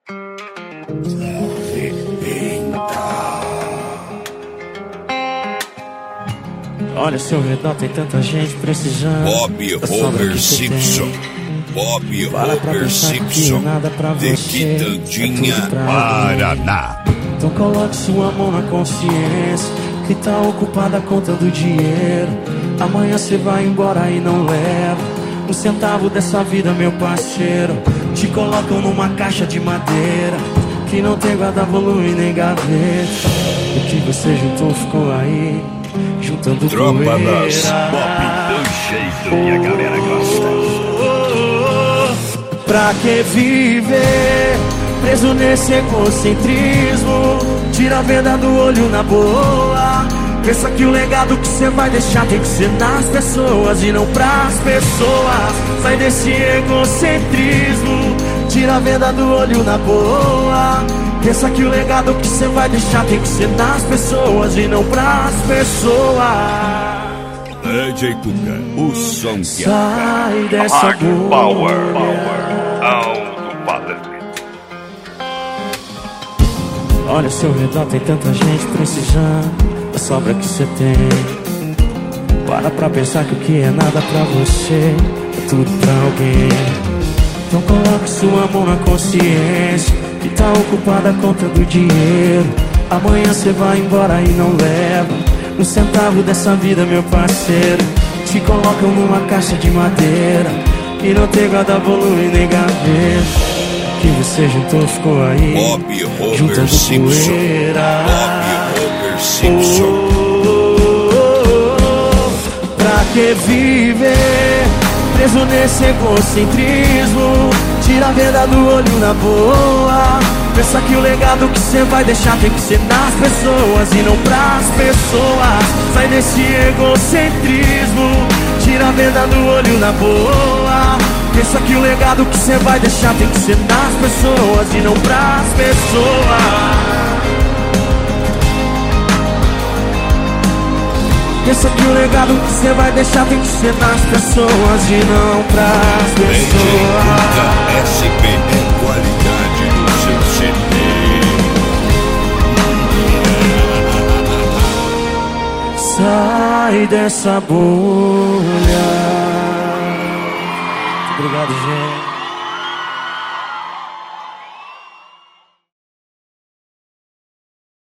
Olha, seu redor tem tanta gente precisando. Bob Homer Simpson. Bob Homer Simpson. De Quitandinha, Paraná. Então coloque sua mão na consciência, que tá ocupada contando dinheiro. Amanhã cê vai embora e não leva um centavo dessa vida, meu parceiro. Te colocam numa caixa de madeira, que não tem guarda-volume nem gaveta. O que você juntou ficou aí, juntando Tropa poeira. das Bob do jeito e a galera gosta. Pra que viver preso nesse egocentrismo? Tira a venda do olho na boa. Pensa que o legado que você vai deixar tem que ser nas pessoas e não pras pessoas. Sai desse egocentrismo, tira a venda do olho na boa. Pensa que o legado que você vai deixar tem que ser nas pessoas e não pras pessoas. DJ Tuca, o som que sai dessa Hard bolha. Power, Aldo Padre. Olha, ao seu redor tem tanta gente precisando da sobra que você tem. Para pensar que o que é nada pra você é tudo pra alguém. Então coloque sua mão na consciência, que tá ocupada contando dinheiro. Amanhã você vai embora e não leva um centavo dessa vida, meu parceiro. Te colocam numa caixa de madeira, e não tem guarda-volume nem gaveta. O que você juntou ficou aí, Bob Homer juntando Simpson. poeira. Bob Homer Simpson. Pra que viver preso nesse egocentrismo? Tira a venda do olho na boa. Pensa que o legado que você vai deixar tem que ser nas pessoas e não pras pessoas. Sai desse egocentrismo, tira a venda do olho na boa. Pensa que o legado que você vai deixar tem que ser nas pessoas e não pras pessoas. Pensa que o legado que você vai deixar tem que ser nas pessoas e não pras pessoas. SP é qualidade no seu CD. Sai dessa bolha. Muito obrigado, gente.